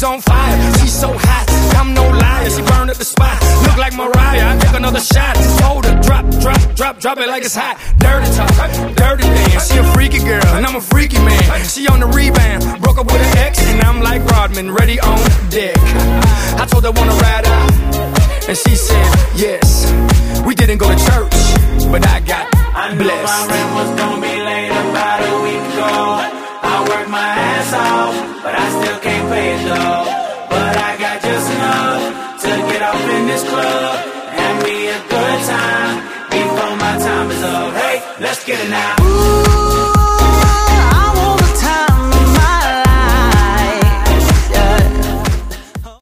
she's on fire. She's so hot, I'm no liar. She burned up the spot, look like Mariah. I take another shot, hold her, drop it like it's hot. Dirty talk, dirty dance. She a freaky girl, and I'm a freaky man. She on the rebound, broke up with an ex, and I'm like Rodman, ready on deck. I told her wanna ride out, and she said yes. We didn't go to church, but I got blessed. My rent was gonna be late about a week ago. I worked my ass off, but I still can't pay it though. But I got just enough to get off in this club, have me a good time before my time is up. Hey, let's get it now.